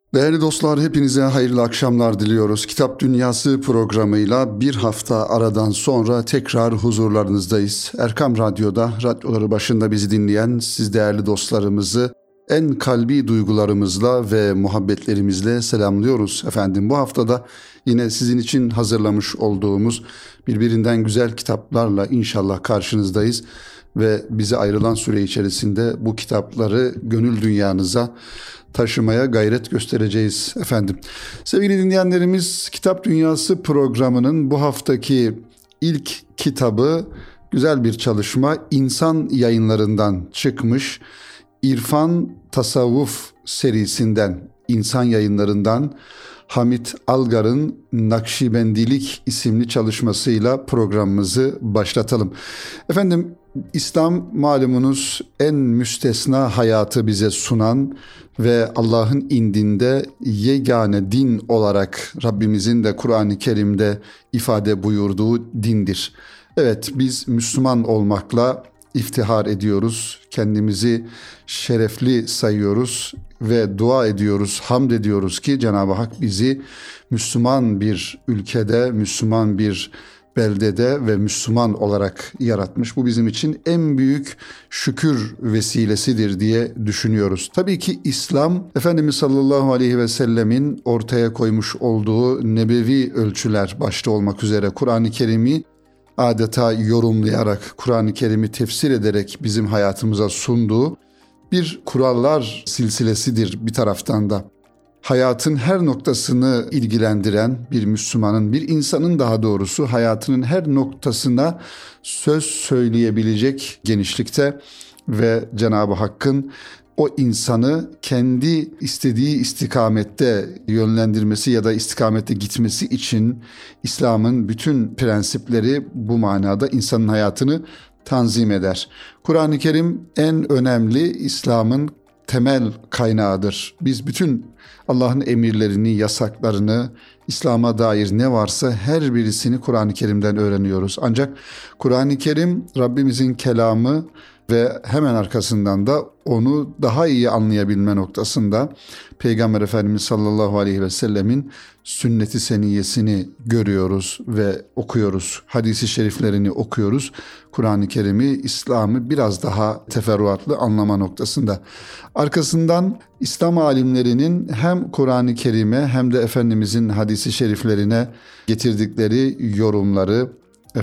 Değerli dostlar, hepinize hayırlı akşamlar diliyoruz. Kitap Dünyası programıyla bir hafta aradan sonra tekrar huzurlarınızdayız. Erkam Radyo'da, radyoları başında bizi dinleyen siz değerli dostlarımızı en kalbi duygularımızla ve muhabbetlerimizle selamlıyoruz efendim. Bu haftada yine sizin için hazırlamış olduğumuz birbirinden güzel kitaplarla inşallah karşınızdayız. Ve bize ayrılan süre içerisinde bu kitapları gönül dünyanıza taşımaya gayret göstereceğiz efendim. Sevgili dinleyenlerimiz, Kitap Dünyası programının bu haftaki ilk kitabı güzel bir çalışma. İnsan Yayınlarından çıkmış İrfan Tasavvuf serisinden, İnsan Yayınlarından Hamit Algar'ın Nakşibendilik isimli çalışmasıyla programımızı başlatalım. Efendim, İslam malumunuz en müstesna hayatı bize sunan ve Allah'ın indinde yegane din olarak Rabbimizin de Kur'an-ı Kerim'de ifade buyurduğu dindir. Evet, biz Müslüman olmakla iftihar ediyoruz, kendimizi şerefli sayıyoruz ve dua ediyoruz, hamd ediyoruz ki Cenab-ı Hak bizi Müslüman bir ülkede, Müslüman bir beldede ve Müslüman olarak yaratmış. Bu bizim için en büyük şükür vesilesidir diye düşünüyoruz. Tabii ki İslam, Efendimiz sallallahu aleyhi ve sellemin ortaya koymuş olduğu nebevi ölçüler başta olmak üzere Kur'an-ı Kerim'i adeta yorumlayarak, Kur'an-ı Kerim'i tefsir ederek bizim hayatımıza sunduğu bir kurallar silsilesidir bir taraftan da. Hayatın her noktasını ilgilendiren bir Müslümanın, bir insanın daha doğrusu hayatının her noktasına söz söyleyebilecek genişlikte ve Cenab-ı Hakk'ın o insanı kendi istediği istikamette yönlendirmesi ya da istikamette gitmesi için İslam'ın bütün prensipleri bu manada insanın hayatını tanzim eder. Kur'an-ı Kerim en önemli İslam'ın temel kaynağıdır. Biz bütün Allah'ın emirlerini, yasaklarını, İslam'a dair ne varsa her birisini Kur'an-ı Kerim'den öğreniyoruz. Ancak Kur'an-ı Kerim Rabbimizin kelamı ve hemen arkasından da onu daha iyi anlayabilme noktasında Peygamber Efendimiz sallallahu aleyhi ve sellemin sünnet-i seniyyesini görüyoruz ve okuyoruz. Hadis-i şeriflerini okuyoruz. Kur'an-ı Kerim'i, İslam'ı biraz daha teferruatlı anlama noktasında. Arkasından İslam alimlerinin hem Kur'an-ı Kerim'e hem de Efendimizin hadis-i şeriflerine getirdikleri yorumları,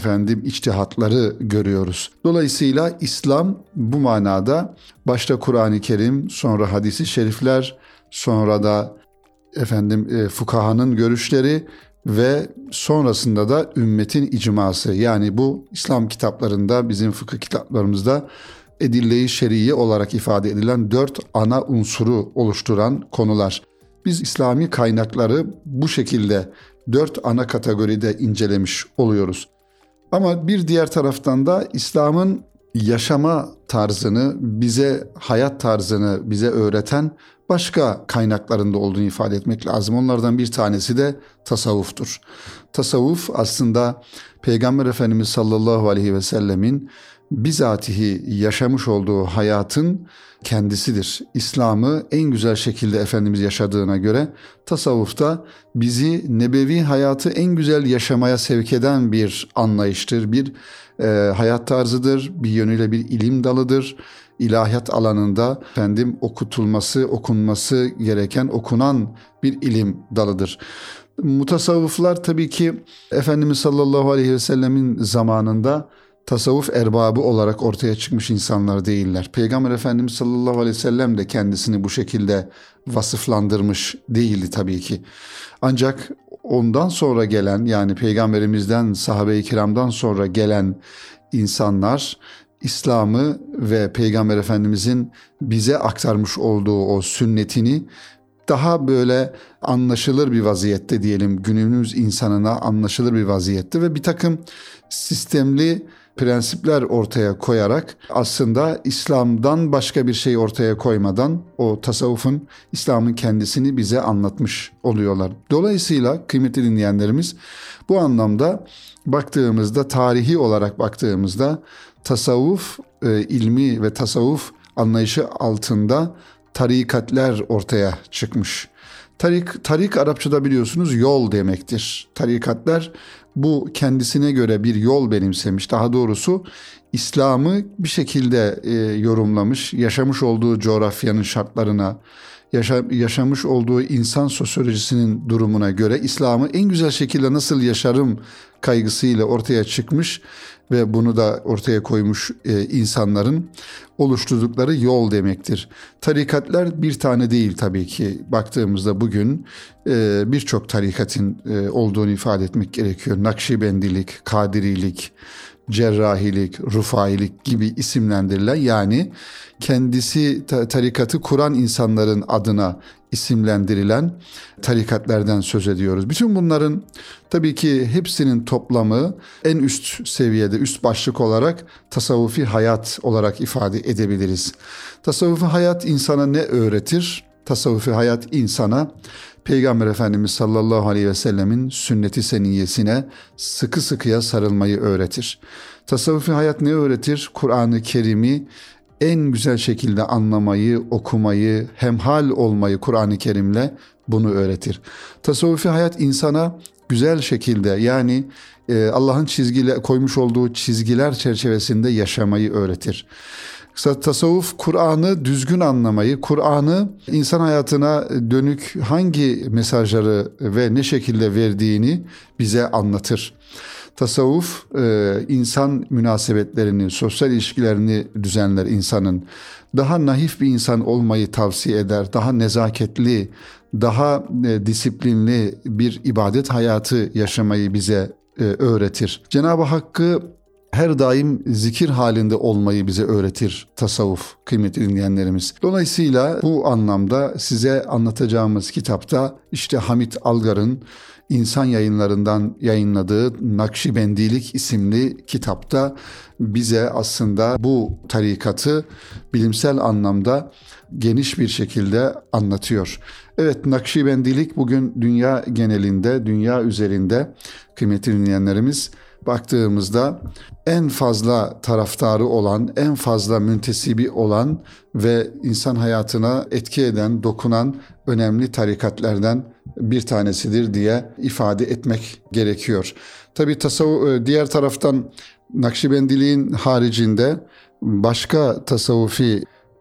içtihatları görüyoruz. Dolayısıyla İslam bu manada başta Kur'an-ı Kerim, sonra hadis-i şerifler, sonra da fukahanın görüşleri ve sonrasında da ümmetin icması. Yani bu İslam kitaplarında, bizim fıkıh kitaplarımızda edille-i şer'iye olarak ifade edilen 4 ana unsuru oluşturan konular. Biz İslami kaynakları bu şekilde 4 ana kategoride incelemiş oluyoruz. Ama bir diğer taraftan da İslam'ın yaşama tarzını, hayat tarzını bize öğreten başka kaynaklarında olduğunu ifade etmek lazım. Onlardan bir tanesi de tasavvuftur. Tasavvuf aslında Peygamber Efendimiz sallallahu aleyhi ve sellemin bizatihi yaşamış olduğu hayatın kendisidir. İslam'ı en güzel şekilde Efendimiz yaşadığına göre tasavvufta bizi nebevi hayatı en güzel yaşamaya sevk eden bir anlayıştır, bir hayat tarzıdır, bir yönüyle bir ilim dalıdır. İlahiyat alanında okutulması, okunması gereken, okunan bir ilim dalıdır. Mutasavvıflar tabii ki Efendimiz sallallahu aleyhi ve sellemin zamanında tasavvuf erbabı olarak ortaya çıkmış insanlar değiller. Peygamber Efendimiz sallallahu aleyhi ve sellem de kendisini bu şekilde vasıflandırmış değildi tabii ki. Ancak ondan sonra gelen, yani Peygamberimizden, sahabe-i kiramdan sonra gelen insanlar İslam'ı ve Peygamber Efendimizin bize aktarmış olduğu o sünnetini daha böyle anlaşılır bir vaziyette diyelim, günümüz insanına anlaşılır bir vaziyette ve bir takım sistemli prensipler ortaya koyarak aslında İslam'dan başka bir şey ortaya koymadan o tasavvufun, İslam'ın kendisini bize anlatmış oluyorlar. Dolayısıyla kıymetli dinleyenlerimiz, bu anlamda baktığımızda, tarihi olarak baktığımızda tasavvuf ilmi ve tasavvuf anlayışı altında tarikatler ortaya çıkmış. Tarik Arapçada biliyorsunuz yol demektir. Tarikatlar bu kendisine göre bir yol benimsemiş. Daha doğrusu İslam'ı bir şekilde yorumlamış, yaşamış olduğu coğrafyanın şartlarına, yaşamış olduğu insan sosyolojisinin durumuna göre İslam'ı en güzel şekilde nasıl yaşarım kaygısıyla ortaya çıkmış ve bunu da ortaya koymuş insanların oluşturdukları yol demektir. Tarikatlar bir tane değil tabii ki. Baktığımızda bugün birçok tarikatın olduğunu ifade etmek gerekiyor. Nakşibendilik, Kadirilik, Cerrahilik, Rufailik gibi isimlendirilen, yani kendisi tarikatı kuran insanların adına isimlendirilen tarikatlerden söz ediyoruz. Bütün bunların tabii ki hepsinin toplamı en üst seviyede, üst başlık olarak tasavvufi hayat olarak ifade edebiliriz. Tasavvufi hayat insana ne öğretir? Tasavvufi hayat insana Peygamber Efendimiz sallallahu aleyhi ve sellemin sünnet-i seniyyesine sıkı sıkıya sarılmayı öğretir. Tasavvufi hayat ne öğretir? Kur'an-ı Kerim'i en güzel şekilde anlamayı, okumayı, hemhal olmayı Kur'an-ı Kerim'le bunu öğretir. Tasavvufi hayat insana güzel şekilde, yani Allah'ın koymuş olduğu çizgiler çerçevesinde yaşamayı öğretir. Tasavvuf Kur'an'ı düzgün anlamayı, Kur'an'ı insan hayatına dönük hangi mesajları ve ne şekilde verdiğini bize anlatır. Tasavvuf insan münasebetlerini, sosyal ilişkilerini düzenler insanın. Daha naif bir insan olmayı tavsiye eder. Daha nezaketli, daha disiplinli bir ibadet hayatı yaşamayı bize öğretir. Cenab-ı Hakk'ı her daim zikir halinde olmayı bize öğretir tasavvuf, kıymetli dinleyenlerimiz. Dolayısıyla bu anlamda size anlatacağımız kitapta işte Hamit Algar'ın İnsan Yayınları'ndan yayınladığı Nakşibendilik isimli kitapta bize aslında bu tarikatı bilimsel anlamda geniş bir şekilde anlatıyor. Evet, Nakşibendilik bugün dünya genelinde, dünya üzerinde kıymetli dinleyenlerimiz baktığımızda en fazla taraftarı olan, en fazla müntesibi olan ve insan hayatına etki eden, dokunan önemli tarikatlerden bir tanesidir diye ifade etmek gerekiyor. Tabii diğer taraftan Nakşibendiliğin haricinde başka tasavvufi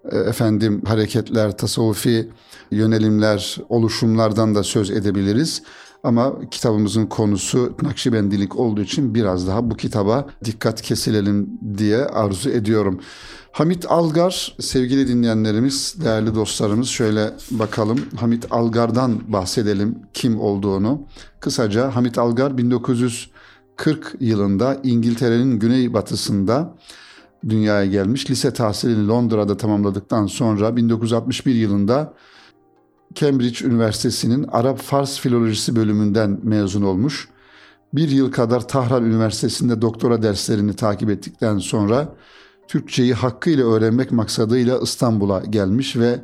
hareketler, tasavvufi yönelimler, oluşumlardan da söz edebiliriz. Ama kitabımızın konusu Nakşibendilik olduğu için biraz daha bu kitaba dikkat kesilelim diye arzu ediyorum. Hamit Algar, sevgili dinleyenlerimiz, değerli dostlarımız, şöyle bakalım. Hamit Algar'dan bahsedelim kim olduğunu. Kısaca Hamit Algar 1940 yılında İngiltere'nin güneybatısında dünyaya gelmiş. Lise tahsilini Londra'da tamamladıktan sonra 1961 yılında Cambridge Üniversitesi'nin Arap-Fars Filolojisi bölümünden mezun olmuş. Bir yıl kadar Tahran Üniversitesi'nde doktora derslerini takip ettikten sonra Türkçeyi hakkıyla öğrenmek maksadıyla İstanbul'a gelmiş ve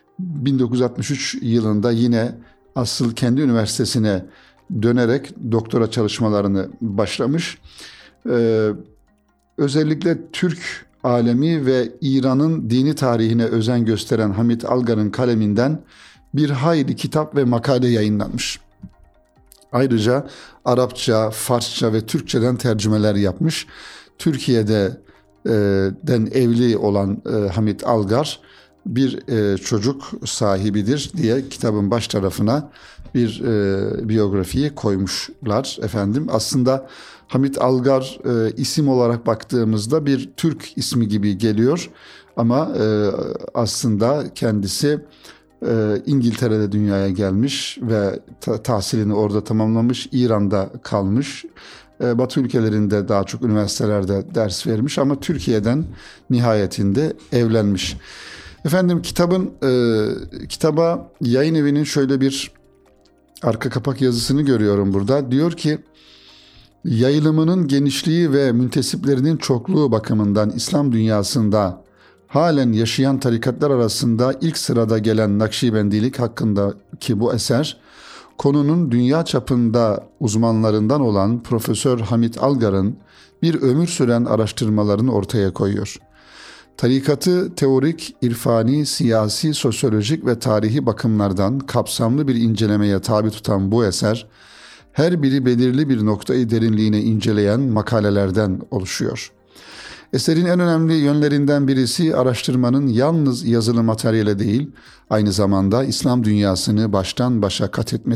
1963 yılında yine asıl kendi üniversitesine dönerek doktora çalışmalarını başlamış. Özellikle Türk alemi ve İran'ın dini tarihine özen gösteren Hamit Algar'ın kaleminden bir hayli kitap ve makale yayınlanmış. Ayrıca Arapça, Farsça ve Türkçeden tercümeler yapmış. Türkiye'den evli olan Hamit Algar bir çocuk sahibidir diye kitabın baş tarafına bir biyografiyi koymuşlar efendim. Aslında Hamit Algar isim olarak baktığımızda bir Türk ismi gibi geliyor ama aslında kendisi İngiltere'de dünyaya gelmiş ve tahsilini orada tamamlamış, İran'da kalmış. Batı ülkelerinde daha çok üniversitelerde ders vermiş ama Türkiye'den nihayetinde evlenmiş. Efendim kitaba yayın evinin şöyle bir arka kapak yazısını görüyorum burada. Diyor ki, yayılımının genişliği ve müntesiplerinin çokluğu bakımından İslam dünyasında halen yaşayan tarikatlar arasında ilk sırada gelen Nakşibendilik hakkındaki bu eser, konunun dünya çapında uzmanlarından olan Profesör Hamit Algar'ın bir ömür süren araştırmalarını ortaya koyuyor. Tarikatı teorik, irfani, siyasi, sosyolojik ve tarihi bakımlardan kapsamlı bir incelemeye tabi tutan bu eser, her biri belirli bir noktayı derinliğine inceleyen makalelerden oluşuyor. Eserin en önemli yönlerinden birisi araştırmanın yalnız yazılı materyale değil, aynı zamanda İslam dünyasını baştan başa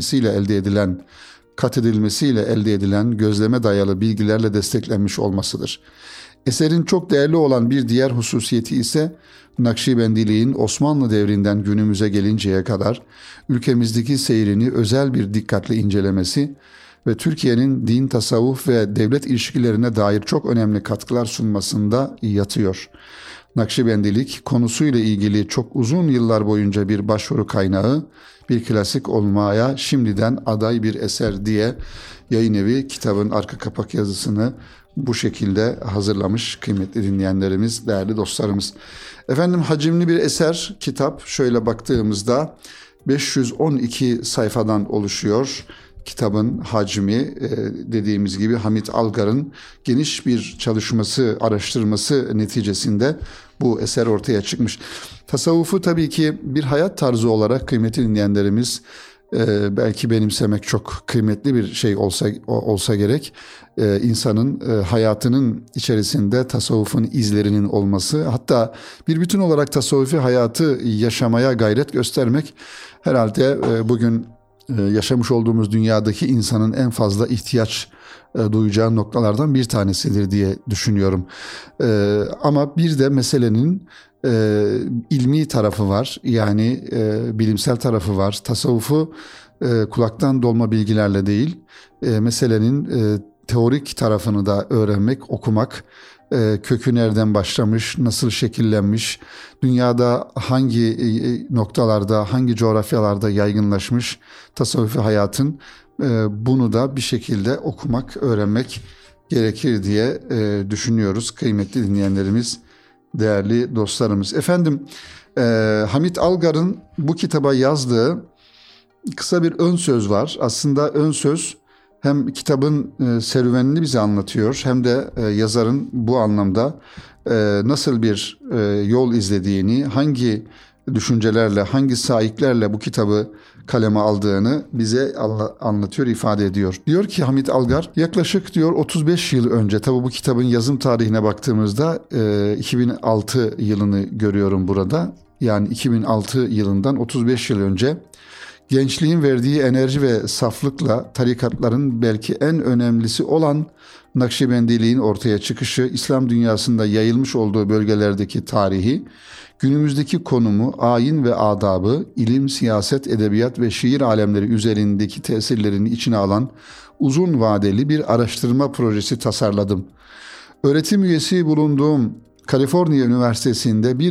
kat edilmesiyle elde edilen gözleme dayalı bilgilerle desteklenmiş olmasıdır. Eserin çok değerli olan bir diğer hususiyeti ise Nakşibendiliğin Osmanlı devrinden günümüze gelinceye kadar ülkemizdeki seyrini özel bir dikkatle incelemesi ve Türkiye'nin din, tasavvuf ve devlet ilişkilerine dair çok önemli katkılar sunmasında yatıyor. Nakşibendilik konusuyla ilgili çok uzun yıllar boyunca bir başvuru kaynağı, bir klasik olmaya şimdiden aday bir eser diye yayın evi kitabın arka kapak yazısını bu şekilde hazırlamış kıymetli dinleyenlerimiz, değerli dostlarımız. Efendim, hacimli bir eser, kitap şöyle baktığımızda 512 sayfadan oluşuyor. Kitabın hacmi dediğimiz gibi Hamit Algar'ın geniş bir çalışması, araştırması neticesinde bu eser ortaya çıkmış. Tasavvufu tabii ki bir hayat tarzı olarak kıymetli dinleyenlerimiz belki benimsemek çok kıymetli bir şey olsa gerek. İnsanın hayatının içerisinde tasavvufun izlerinin olması, hatta bir bütün olarak tasavvufi hayatı yaşamaya gayret göstermek herhalde bugün yaşamış olduğumuz dünyadaki insanın en fazla ihtiyaç duyacağı noktalardan bir tanesidir diye düşünüyorum. Ama bir de meselenin ilmi tarafı var, yani bilimsel tarafı var. Tasavvufu kulaktan dolma bilgilerle değil, meselenin teorik tarafını da öğrenmek, okumak, kökü nereden başlamış, nasıl şekillenmiş, dünyada hangi noktalarda, hangi coğrafyalarda yaygınlaşmış tasavvufi hayatın, bunu da bir şekilde okumak, öğrenmek gerekir diye düşünüyoruz kıymetli dinleyenlerimiz, değerli dostlarımız. Efendim, Hamit Algar'ın bu kitaba yazdığı kısa bir ön söz var. Aslında ön söz hem kitabın serüvenini bize anlatıyor, hem de yazarın bu anlamda nasıl bir yol izlediğini, hangi düşüncelerle, hangi saiklerle bu kitabı kaleme aldığını bize anlatıyor, ifade ediyor. Diyor ki Hamit Algar, yaklaşık diyor 35 yıl önce, tabi bu kitabın yazım tarihine baktığımızda 2006 yılını görüyorum burada. Yani 2006 yılından 35 yıl önce gençliğin verdiği enerji ve saflıkla tarikatların belki en önemlisi olan Nakşibendiliğin ortaya çıkışı, İslam dünyasında yayılmış olduğu bölgelerdeki tarihi, günümüzdeki konumu, ayin ve adabı, ilim, siyaset, edebiyat ve şiir alemleri üzerindeki tesirlerini içine alan uzun vadeli bir araştırma projesi tasarladım. Öğretim üyesi bulunduğum Kaliforniya Üniversitesi'nden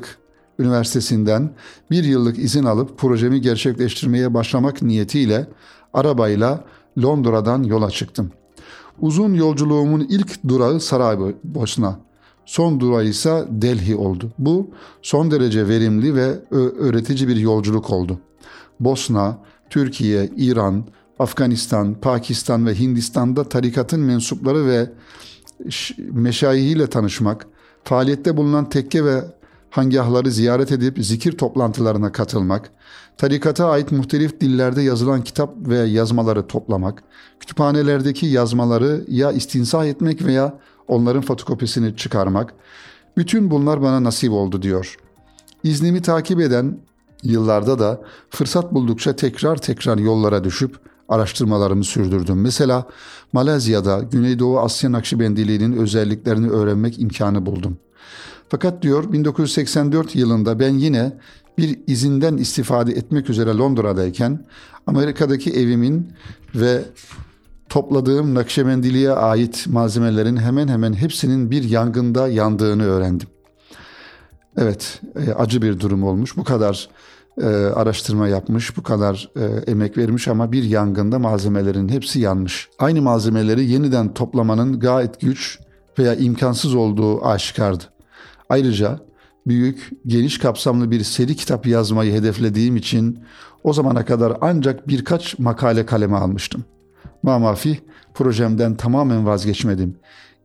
bir yıllık izin alıp projemi gerçekleştirmeye başlamak niyetiyle arabayla Londra'dan yola çıktım. Uzun yolculuğumun ilk durağı Saraybosna, son durağı ise Delhi oldu. Bu son derece verimli ve öğretici bir yolculuk oldu. Bosna, Türkiye, İran, Afganistan, Pakistan ve Hindistan'da tarikatın mensupları ve meşayihiyle tanışmak, faaliyette bulunan tekke ve hangahları ziyaret edip zikir toplantılarına katılmak, tarikata ait muhtelif dillerde yazılan kitap ve yazmaları toplamak, kütüphanelerdeki yazmaları ya istinsah etmek veya onların fotokopisini çıkarmak, bütün bunlar bana nasip oldu diyor. İznimi takip eden yıllarda da fırsat buldukça tekrar yollara düşüp araştırmalarımı sürdürdüm. Mesela Malezya'da Güneydoğu Asya Nakşibendiliğinin özelliklerini öğrenmek imkanı buldum. Fakat diyor 1984 yılında ben yine bir izinden istifade etmek üzere Londra'dayken Amerika'daki evimin ve topladığım Nakşibendiliğe ait malzemelerin hemen hemen hepsinin bir yangında yandığını öğrendim. Evet, acı bir durum olmuş. Bu kadar araştırma yapmış, bu kadar emek vermiş ama bir yangında malzemelerin hepsi yanmış. Aynı malzemeleri yeniden toplamanın gayet güç veya imkansız olduğu aşikardı. Ayrıca büyük, geniş kapsamlı bir seri kitap yazmayı hedeflediğim için o zamana kadar ancak birkaç makale kaleme almıştım. Mamafih, projemden tamamen vazgeçmedim.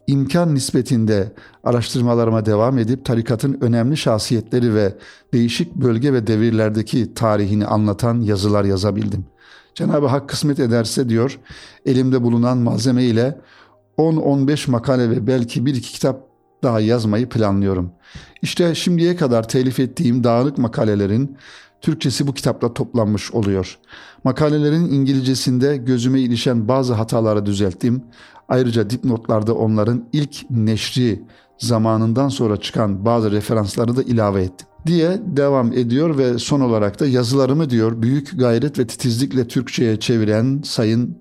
imkan nispetinde araştırmalarıma devam edip tarikatın önemli şahsiyetleri ve değişik bölge ve devirlerdeki tarihini anlatan yazılar yazabildim. Cenab-ı Hak kısmet ederse diyor, elimde bulunan malzeme ile 10-15 makale ve belki bir iki kitap daha yazmayı planlıyorum. İşte şimdiye kadar telif ettiğim dağınık makalelerin Türkçesi bu kitapta toplanmış oluyor. Makalelerin İngilizcesinde gözüme ilişen bazı hataları düzelttim. Ayrıca dipnotlarda onların ilk neşri zamanından sonra çıkan bazı referansları da ilave ettim diye devam ediyor ve son olarak da yazılarımı diyor büyük gayret ve titizlikle Türkçe'ye çeviren Sayın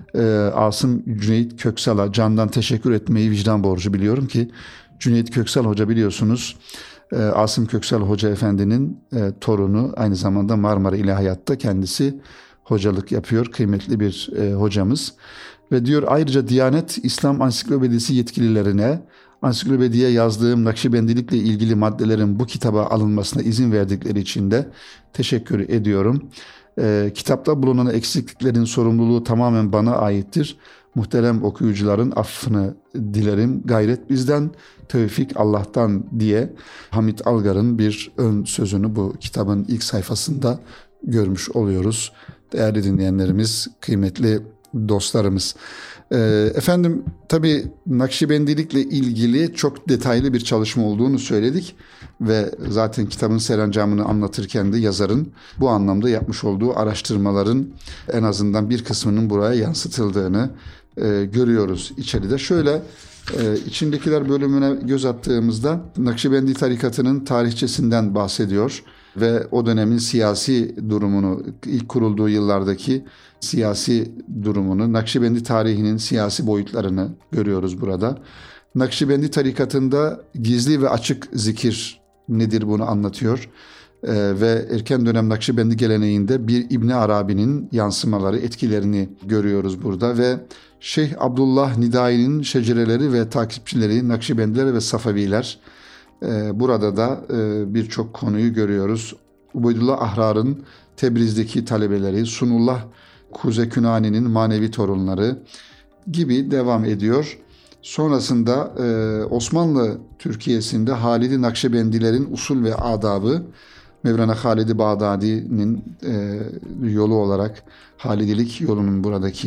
Asım Cüneyt Köksal'a candan teşekkür etmeyi vicdan borcu biliyorum ki Cüneyt Köksal Hoca biliyorsunuz Asım Köksal Hoca Efendi'nin torunu, aynı zamanda Marmara İlahiyat'ta kendisi hocalık yapıyor. Kıymetli bir hocamız. Ve diyor ayrıca Diyanet İslam Ansiklopedisi yetkililerine ansiklopediye yazdığım Nakşibendilikle ilgili maddelerin bu kitaba alınmasına izin verdikleri için de teşekkür ediyorum. Kitapta bulunan eksikliklerin sorumluluğu tamamen bana aittir. Muhterem okuyucuların affını dilerim. Gayret bizden, tevfik Allah'tan diye Hamit Algar'ın bir ön sözünü bu kitabın ilk sayfasında görmüş oluyoruz. Değerli dinleyenlerimiz, kıymetli dostlarımız. Efendim tabii Nakşibendilikle ilgili çok detaylı bir çalışma olduğunu söyledik ve zaten kitabın serencamını anlatırken de yazarın bu anlamda yapmış olduğu araştırmaların en azından bir kısmının buraya yansıtıldığını görüyoruz içeride. Şöyle içindekiler bölümüne göz attığımızda Nakşibendi tarikatının tarihçesinden bahsediyor ve o dönemin siyasi durumunu, ilk kurulduğu yıllardaki siyasi durumunu, Nakşibendi tarihinin siyasi boyutlarını görüyoruz burada. Nakşibendi tarikatında gizli ve açık zikir nedir bunu anlatıyor. Ve erken dönem Nakşibendi geleneğinde bir İbn Arabi'nin yansımaları, etkilerini görüyoruz burada ve Şeyh Abdullah Nidai'nin şecereleri ve takipçileri, Nakşibendiler ve Safaviler. Burada da birçok konuyu görüyoruz. Ubeydullah Ahrar'ın Tebriz'deki talebeleri, Sunullah Kuzekünani'nin manevi torunları gibi devam ediyor. Sonrasında Osmanlı Türkiye'sinde Halid-i Nakşibendilerin usul ve adabı, Mevlana Halid-i Bağdadi'nin yolu olarak Halidilik yolunun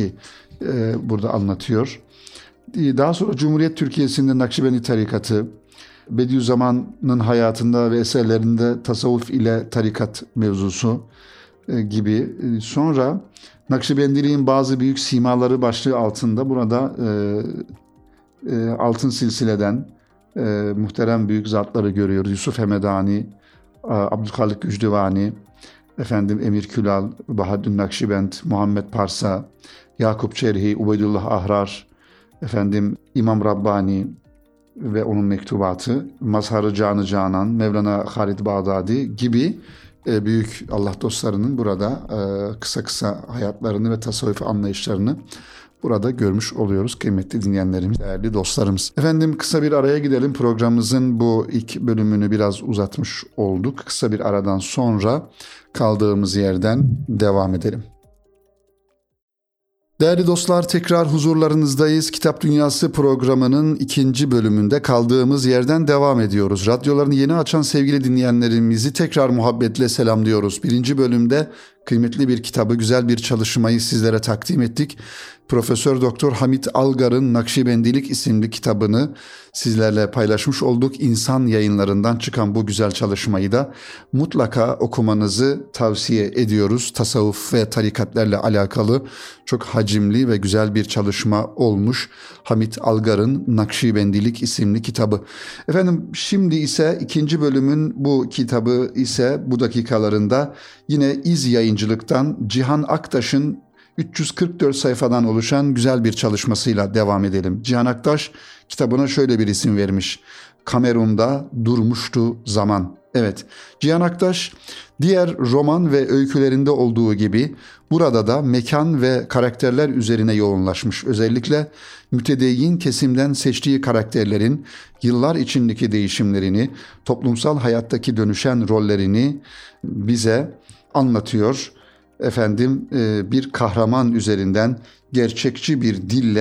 burada anlatıyor. Daha sonra Cumhuriyet Türkiye'sinde Nakşibendi tarikatı, Bediüzzaman'ın hayatında ve eserlerinde tasavvuf ile tarikat mevzusu gibi. Sonra Nakşibendiliğin bazı büyük simaları başlığı altında burada Altın Silsile'den muhterem büyük zatları görüyoruz. Yusuf Hemedani, Abdülhalik Gücdüvani, Emir Külal, Bahaddün Nakşibend, Muhammed Parsa, Yakup Çerhi, Ubeydullah Ahrar, İmam Rabbani ve onun mektubatı, Mazhar-ı Canı Canan, Mevlana Halid Bağdadi gibi büyük Allah dostlarının burada kısa kısa hayatlarını ve tasavvuf anlayışlarını burada görmüş oluyoruz kıymetli dinleyenlerimiz, değerli dostlarımız. Kısa bir araya gidelim. Programımızın bu ilk bölümünü biraz uzatmış olduk. Kısa bir aradan sonra kaldığımız yerden devam edelim. Değerli dostlar, tekrar huzurlarınızdayız. Kitap Dünyası programının ikinci bölümünde kaldığımız yerden devam ediyoruz. Radyolarını yeni açan sevgili dinleyenlerimizi tekrar muhabbetle selamlıyoruz. Birinci bölümde kıymetli bir kitabı, güzel bir çalışmayı sizlere takdim ettik. Profesör Doktor Hamit Algar'ın Nakşibendilik isimli kitabını sizlerle paylaşmış olduk. İnsan Yayınlarından çıkan bu güzel çalışmayı da mutlaka okumanızı tavsiye ediyoruz. Tasavvuf ve tarikatlerle alakalı çok hacimli ve güzel bir çalışma olmuş Hamit Algar'ın Nakşibendilik isimli kitabı. Şimdi ise ikinci bölümün bu kitabı ise bu dakikalarında yine İz Yayıncılık'tan Cihan Aktaş'ın 344 sayfadan oluşan güzel bir çalışmasıyla devam edelim. Cihan Aktaş kitabına şöyle bir isim vermiş: Kamerun'da durmuştu zaman. Evet, Cihan Aktaş diğer roman ve öykülerinde olduğu gibi burada da mekan ve karakterler üzerine yoğunlaşmış. Özellikle mütedeyyin kesimden seçtiği karakterlerin yıllar içindeki değişimlerini, toplumsal hayattaki dönüşen rollerini bize anlatıyor. Bir kahraman üzerinden gerçekçi bir dille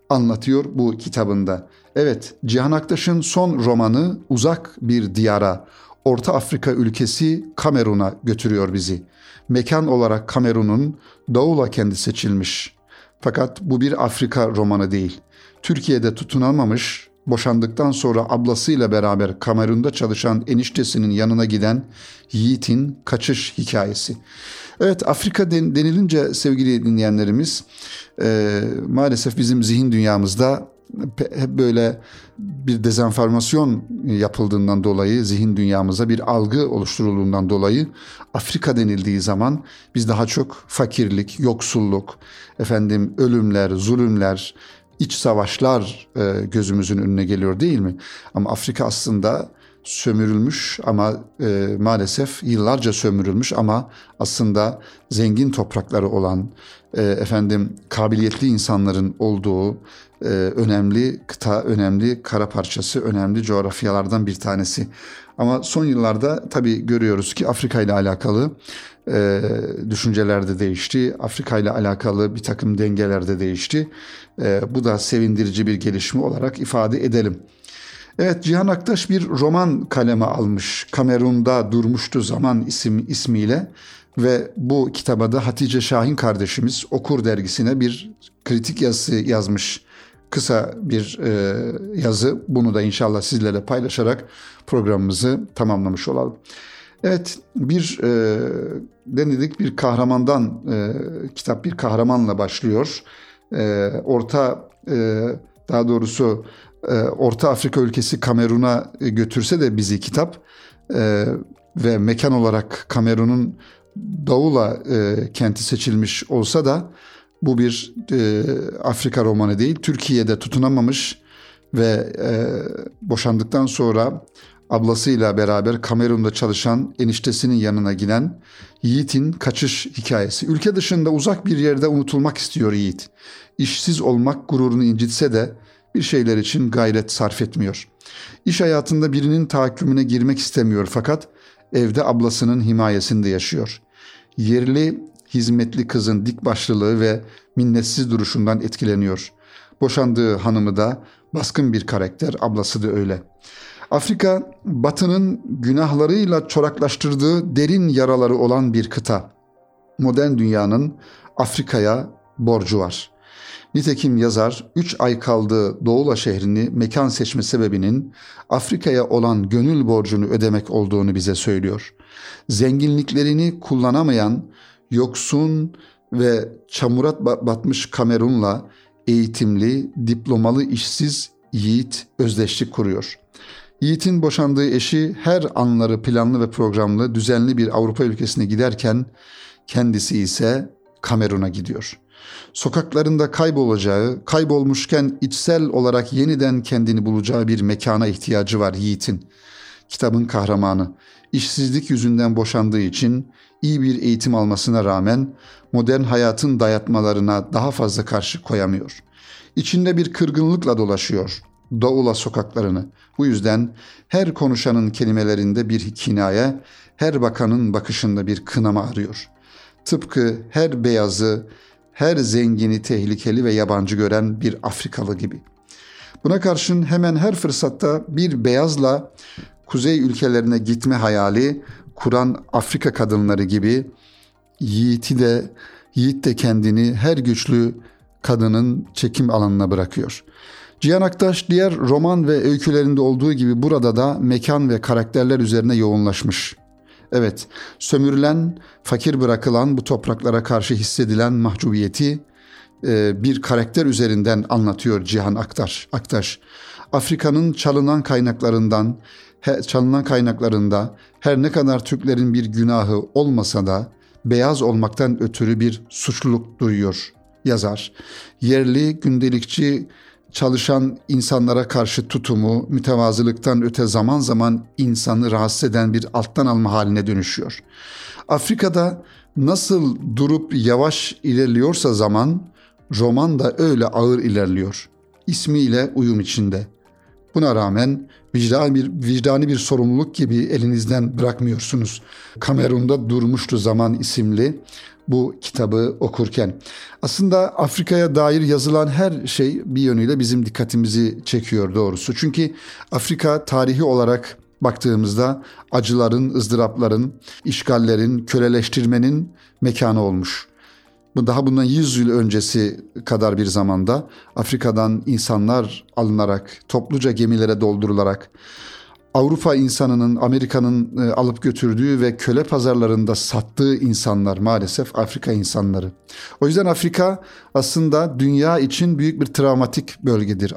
anlatıyor bu kitabında. Evet, Cihan Aktaş'ın son romanı Uzak Bir Diyara, Orta Afrika ülkesi Kamerun'a götürüyor bizi. Mekan olarak Kamerun'un Douala kendi seçilmiş. Fakat bu bir Afrika romanı değil. Türkiye'de tutunamamış, boşandıktan sonra ablasıyla beraber Kamerun'da çalışan eniştesinin yanına giden Yiğit'in kaçış hikayesi. Evet, Afrika denilince sevgili dinleyenlerimiz maalesef bizim zihin dünyamızda hep böyle bir dezenformasyon yapıldığından dolayı, zihin dünyamıza bir algı oluşturulduğundan dolayı Afrika denildiği zaman biz daha çok fakirlik, yoksulluk, ölümler, zulümler, iç savaşlar gözümüzün önüne geliyor değil mi? Ama Afrika aslında sömürülmüş ama maalesef yıllarca sömürülmüş ama aslında zengin toprakları olan, kabiliyetli insanların olduğu önemli kıta, önemli kara parçası, önemli coğrafyalardan bir tanesi. Ama son yıllarda tabii görüyoruz ki Afrika ile alakalı düşünceler de değişti. Afrika ile alakalı bir takım dengeler de değişti. Bu da sevindirici bir gelişme olarak ifade edelim. Evet, Cihan Aktaş bir roman kaleme almış. Kamerun'da Durmuştu Zaman ismiyle ve bu kitaba da Hatice Şahin kardeşimiz Okur dergisine bir kritik yazısı yazmış. Kısa bir yazı. Bunu da inşallah sizlerle paylaşarak programımızı tamamlamış olalım. Evet, bir kahramandan, kitap bir kahramanla başlıyor. Orta Afrika ülkesi Kamerun'a götürse de bizi kitap ve mekan olarak Kamerun'un Douala kenti seçilmiş olsa da bu bir Afrika romanı değil. Türkiye'de tutunamamış ve boşandıktan sonra ablasıyla beraber Kamerun'da çalışan eniştesinin yanına giden Yiğit'in kaçış hikayesi. Ülke dışında uzak bir yerde unutulmak istiyor Yiğit. İşsiz olmak gururunu incitse de bir şeyler için gayret sarf etmiyor. İş hayatında birinin tahakkümüne girmek istemiyor fakat evde ablasının himayesinde yaşıyor. Yerli hizmetli kızın dik başlılığı ve minnetsiz duruşundan etkileniyor. Boşandığı hanımı da baskın bir karakter, ablası da öyle. Afrika, Batı'nın günahlarıyla çoraklaştırdığı derin yaraları olan bir kıta. Modern dünyanın Afrika'ya borcu var. Nitekim yazar 3 ay kaldığı Douala şehrini mekan seçme sebebinin Afrika'ya olan gönül borcunu ödemek olduğunu bize söylüyor. Zenginliklerini kullanamayan, yoksun ve çamura batmış Kamerun'la eğitimli, diplomalı işsiz Yiğit özdeşlik kuruyor. Yiğit'in boşandığı eşi her anları planlı ve programlı düzenli bir Avrupa ülkesine giderken kendisi ise Kamerun'a gidiyor. Sokaklarında kaybolmuşken içsel olarak yeniden kendini bulacağı bir mekana ihtiyacı var Yiğit'in. Kitabın kahramanı, işsizlik yüzünden boşandığı için iyi bir eğitim almasına rağmen modern hayatın dayatmalarına daha fazla karşı koyamıyor. İçinde bir kırgınlıkla dolaşıyor Douala sokaklarını. Bu yüzden her konuşanın kelimelerinde bir kinaye, her bakanın bakışında bir kınama arıyor. Tıpkı her beyazı, her zengini tehlikeli ve yabancı gören bir Afrikalı gibi. Buna karşın hemen her fırsatta bir beyazla kuzey ülkelerine gitme hayali kuran Afrika kadınları gibi Yiğit de kendini her güçlü kadının çekim alanına bırakıyor. Cihan Aktaş diğer roman ve öykülerinde olduğu gibi burada da mekan ve karakterler üzerine yoğunlaşmış. Evet, sömürülen, fakir bırakılan bu topraklara karşı hissedilen mahcubiyeti bir karakter üzerinden anlatıyor Cihan Aktaş. Afrika'nın çalınan kaynaklarında her ne kadar Türklerin bir günahı olmasa da beyaz olmaktan ötürü bir suçluluk duyuyor yazar. Yerli, gündelikçi çalışan insanlara karşı tutumu, mütevazılıktan öte zaman zaman insanı rahatsız eden bir alttan alma haline dönüşüyor. Afrika'da nasıl durup yavaş ilerliyorsa zaman, roman da öyle ağır ilerliyor. İsmiyle uyum içinde. Buna rağmen vicdani bir sorumluluk gibi elinizden bırakmıyorsunuz. Kamerun'da Durmuştu Zaman isimli bu kitabı okurken. Aslında Afrika'ya dair yazılan her şey bir yönüyle bizim dikkatimizi çekiyor doğrusu. Çünkü Afrika tarihi olarak baktığımızda acıların, ızdırapların, işgallerin, köleleştirmenin mekanı olmuş. Daha bundan 100 yıl öncesi kadar bir zamanda Afrika'dan insanlar alınarak, topluca gemilere doldurularak Avrupa insanının, Amerika'nın alıp götürdüğü ve köle pazarlarında sattığı insanlar maalesef Afrika insanları. O yüzden Afrika aslında dünya için büyük bir travmatik bölgedir.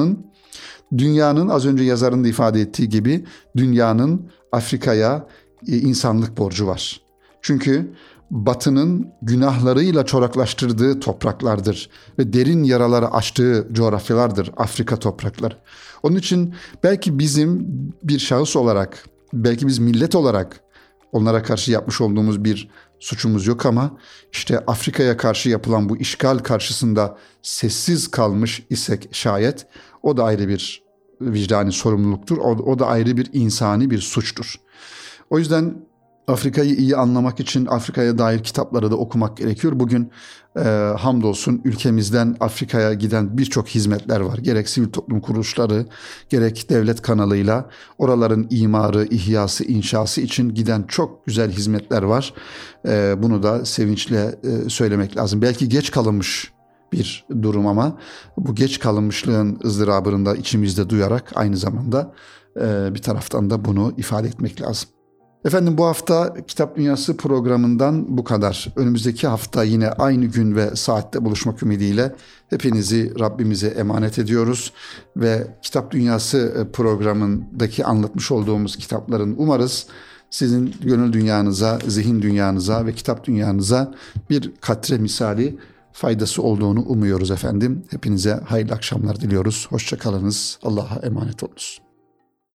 Dünyanın az önce yazarın da ifade ettiği gibi dünyanın Afrika'ya insanlık borcu var. Çünkü Batı'nın günahlarıyla çoraklaştırdığı topraklardır ve derin yaraları açtığı coğrafyalardır Afrika toprakları. Onun için belki bizim bir şahıs olarak, belki biz millet olarak onlara karşı yapmış olduğumuz bir suçumuz yok ama işte Afrika'ya karşı yapılan bu işgal karşısında sessiz kalmış isek şayet o da ayrı bir vicdani sorumluluktur. O da ayrı bir insani bir suçtur. O yüzden Afrika'yı iyi anlamak için Afrika'ya dair kitapları da okumak gerekiyor. Bugün hamdolsun ülkemizden Afrika'ya giden birçok hizmetler var. Gerek sivil toplum kuruluşları, gerek devlet kanalıyla oraların imarı, ihyası, inşası için giden çok güzel hizmetler var. Bunu da sevinçle söylemek lazım. Belki geç kalınmış bir durum ama bu geç kalınmışlığın ızdırabını da içimizde duyarak aynı zamanda bir taraftan da bunu ifade etmek lazım. Efendim bu hafta Kitap Dünyası programından bu kadar. Önümüzdeki hafta yine aynı gün ve saatte buluşmak ümidiyle hepinizi Rabbimize emanet ediyoruz. Ve Kitap Dünyası programındaki anlatmış olduğumuz kitapların umarız sizin gönül dünyanıza, zihin dünyanıza ve kitap dünyanıza bir katre misali faydası olduğunu umuyoruz efendim. Hepinize hayırlı akşamlar diliyoruz. Hoşça kalınız. Allah'a emanet olunuz.